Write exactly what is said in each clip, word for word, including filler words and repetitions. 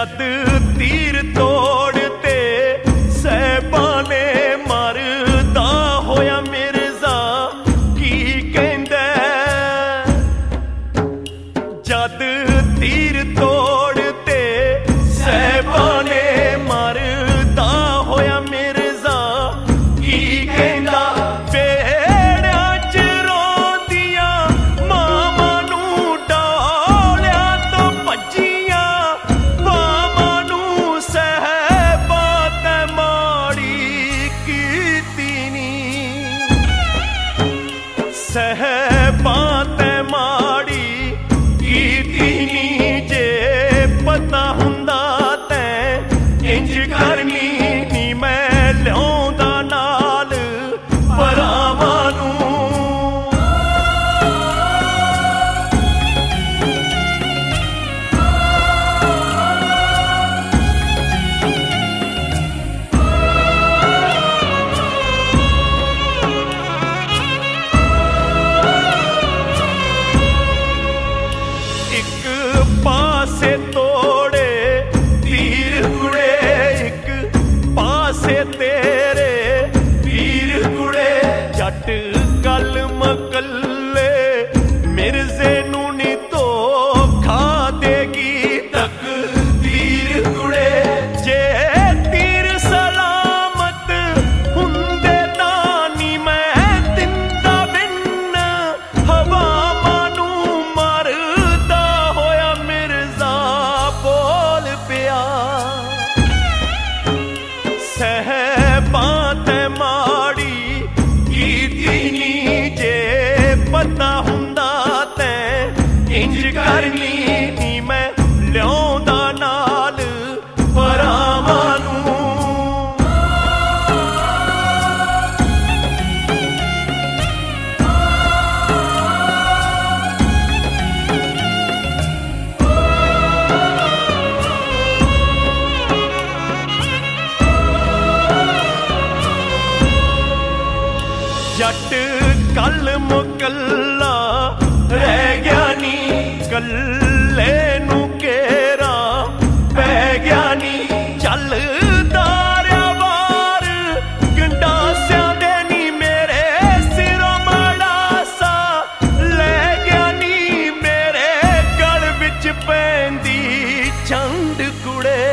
ਜਦ ਤੀਰ ਤੋੜਤੇ ਸਹਿਬਾਂ ਨੇ ਮਰਦਾ ਹੋਇਆ ਮਿਰਜ਼ਾ ਕੀ ਕਹਿੰਦਾ। ਜਦ ਤੀਰ ਤੋੜਤੇ ਸਹਿਬਾਂ ਨੇ ਮਰਦਾ ਹੋਇਆ ਮਿਰਜ਼ਾ ਕੀ ਕਹਿੰਦਾ। ਵੇੜਿਆਂ ਚ ਰੋਂਦੀਆਂ ਮਾਵਾਂ ਨੂੰ ਡੋਲਿਆਂ ਤੋਂ ਭੱਜੀਆਂ ਮਾਵਾਂ ਨੂੰ ਸਹਿਬਾਂ ਤੇ ਮਾੜੀ ਕੀਤੀ ਨੀ। ਸਹਿਬਾਂ ਤੇ ਮਾੜੀ ਕੀਤੀ ਨੀ ਜੇ ਪਤਾ ਹੁੰਦਾ ਤੈਂ ਇੰਝ ਕਰਨੀ ਨੀ ਮੈਂ ਲਿਆਉਂਦਾ ਨਾਲ ਭਰਾਵਾਂ ਨੂੰ। ਇੱਕ ਪਾਸੇ ਤੋੜੇ ਤੀਰ ਕੁੜੇ ਇੱਕ ਪਾਸੇ ਤੇਰੇ ਵੀਰ ਕੁੜੇ। ਜੱਟ ਗੱਲ ਮਕੱਲੇ ਮਿਰਜ਼ੇ ਨੂੰ ਨੀ ਧੋਖਾ ਦੇਗੀ ਤਕਦੀਰ ਕੁੜੇ। ਜੇ ਤੀਰ ਸਲਾਮਤ ਹੁੰਦੇ ਤਾਂ ਨੀ ਮੈਂ ਦਿੰਦਾ ਬਿਨ ਹਵਾਵਾਂ ਨੂੰ ਮਰਦਾ ਹੋਇਆ ਮਿਰਜ਼ਾ ਬੋਲ ਪਿਆ। ਸਹਿਬਾਂ ਤੇ ਮਾੜੀ ਕੀਤੀ ਨੀ ਜੇ ਪਤਾ ਹੁੰਦਾ ਤੈਂ ਇੰਝ ਕਰਨੀ ਨੀ ਮੈਂ ਲਿਆਉਂਦਾ ਨਾਲ ਭਰਾਵਾਂ ਨੂੰ। ਜੱਟ ਕੱਲ ਮੁਕੱਲਾ ਰਹਿ ਗਿਆ ਨੀ ਕੱਲੇ ਨੂੰ ਘੇਰਾ ਪੈ ਗਿਆ ਨੀ। ਚੱਲਦਾ ਰਿਹਾ ਵਾਰ ਗੰਡਾਸਿਆਂ ਦੇ ਨੀ ਮੇਰੇ ਸਿਰੋਂ ਮੜਾਸਾ ਲੈ ਗਿਆ ਨੀ। ਮੇਰੇ ਗਲ ਵਿੱਚ ਪੈਂਦੀ ਚੰਡ ਕੁੜੇ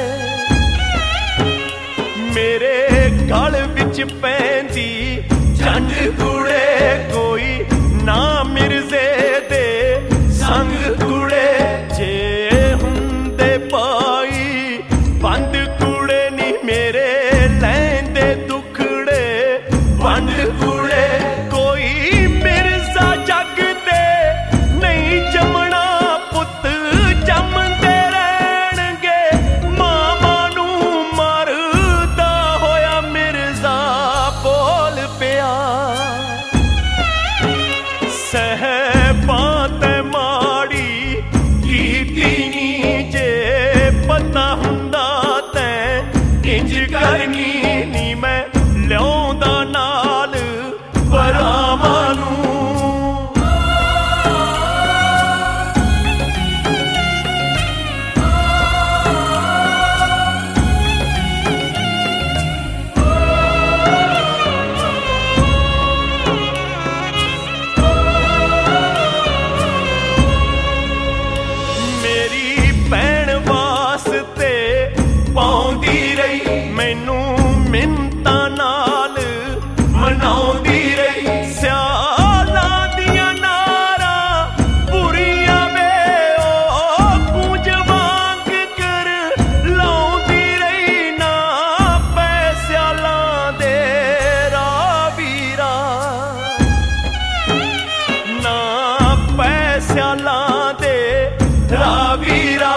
ਮੇਰੇ ਗਲ ਵਿੱਚ ਪੈਂਦੀ ਚੰਡ ਕੁੜੇ। ਕੋਈ ਨਾ ਮਿਰਜ਼ੇ ਦੇ ਸੰਗ ਕੁੜੇ ਜੇ ਹੁੰਦੇ ਪਾਈ ਬੰਦ ਕੁੜੇ ਨੀ ਮੇਰੇ ਲੈਂਦੇ ਦੁਖੜੇ ਵੰਡ ਕੁੜੇ। ਕੋਈ ਮਿਰਜ਼ਾ ਜੱਗ ਤੇ ਨਹੀਂ ਜੰਮਣਾ ਪੁੱਤ ਜੰਮਦੇ ਰਹਿਣਗੇ ਮਾਵਾਂ ਨੂੰ ਮਰਦਾ ਹੋਇਆ ਮਿਰਜ਼ਾ ਬੋਲ ਪਿਆ। ਸਹਿਬਾਂ ਤੇ ਮਾੜੀ ਕੀਤੀ ਨੀ ਜੇ ਪਤਾ ਹੁੰਦਾ ਤੈਂ ਇੰਝ ਕਰਨੀ ਨੀ ਮੈਂ ਲਿਆਉਂਦਾ ਨਾਲ ਭਰਾਵਾਂ ਨੂੰ। ਪਾਉਂਦੀ ਰਹੀ ਮੈਨੂੰ ਮਿੰਨਤਾਂ ਨਾਲ ਮਨਾਉਂਦੀ ਰਹੀ। ਸਿਆਲਾਂ ਦੀਆਂ ਨਾਰਾਂ ਬੁਰੀਆਂ ਵੇ ਉਹ ਗੂੰਜ ਵਾਂਗ ਕਰ ਲਾਉਂਦੀ ਰਹੀ। ਨਾ ਪੈ ਸਿਆਲਾਂ ਦੇ ਰਾਹ ਵੀਰਾ ਨਾ ਪੈ ਸਿਆਲਾਂ ਦੇ ਰਾਹ ਵੀਰਾ।